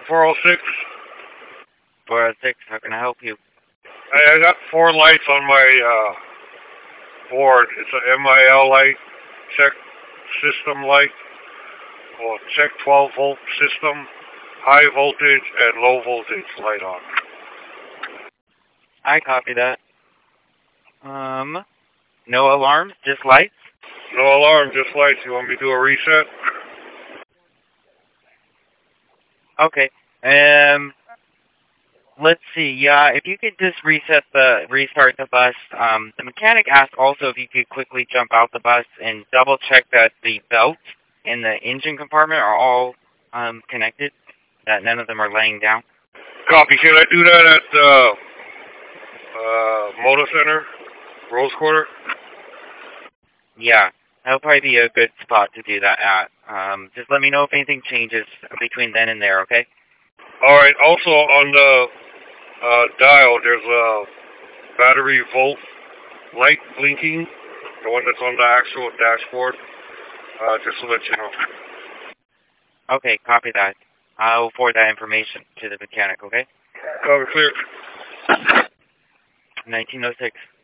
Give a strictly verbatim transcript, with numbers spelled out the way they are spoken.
four oh six. four oh six, how can I help you? I, I got four lights on my uh, board. It's an M I L light, check system light, or check twelve volt system, high voltage and low voltage light on. I copy that. Um, no alarms, just lights? No alarm, just lights. You want me to do a reset? Okay. Um, let's see. Yeah, if you could just reset the, restart the bus. Um, the mechanic asked also if you could quickly jump out the bus and double check that the belts in the engine compartment are all um, connected, that none of them are laying down. Copy. Can I do that at the uh, Motor Center, Rose Quarter? Yeah, that'll probably be a good spot to do that at. Um, just let me know if anything changes between then and there, okay? All right. Also on the uh, dial, there's a battery volt light blinking, the one that's on the actual dashboard. Uh, just to let you know. Okay, copy that. I'll forward that information to the mechanic, okay? Cover clear. nineteen oh six.